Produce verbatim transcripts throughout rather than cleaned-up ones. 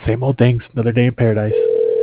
Same old things. Another day in paradise.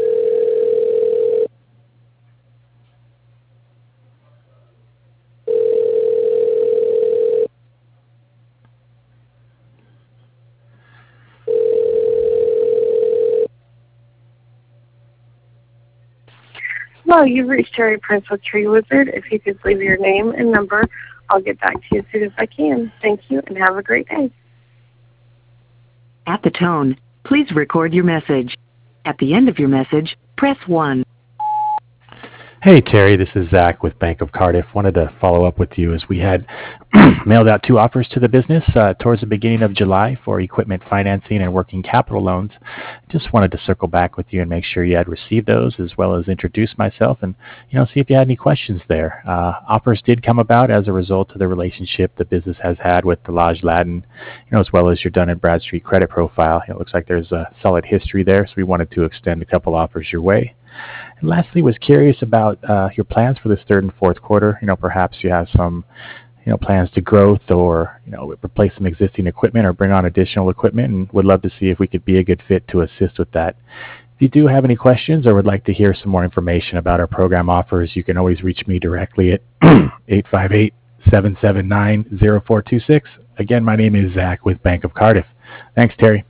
Hello, you've reached Terry Prince with Tree Wizard. If you could leave your name and number, I'll get back to you as soon as I can. Thank you, and have a great day. At the tone, please record your message. At the end of your message, press one. Hey, Terry, this is Zach with Bank of Cardiff. Wanted to follow up with you as we had mailed out two offers to the business uh, towards the beginning of July for equipment financing and working capital loans. Just wanted to circle back with you and make sure you had received those, as well as introduce myself and, you know, see if you had any questions there. Uh, offers did come about as a result of the relationship the business has had with Delage Latin, you know, as well as your Dun and Bradstreet credit profile. It looks like there's a solid history there, so we wanted to extend a couple offers your way. And lastly, was curious about uh, your plans for this third and fourth quarter. You know, perhaps you have some, you know, plans to growth or, you know, replace some existing equipment or bring on additional equipment, and would love to see if we could be a good fit to assist with that. If you do have any questions or would like to hear some more information about our program offers, you can always reach me directly at eight five eight, seven seven nine, zero four two six. Again, my name is Zach with Bank of Cardiff. Thanks, Terry.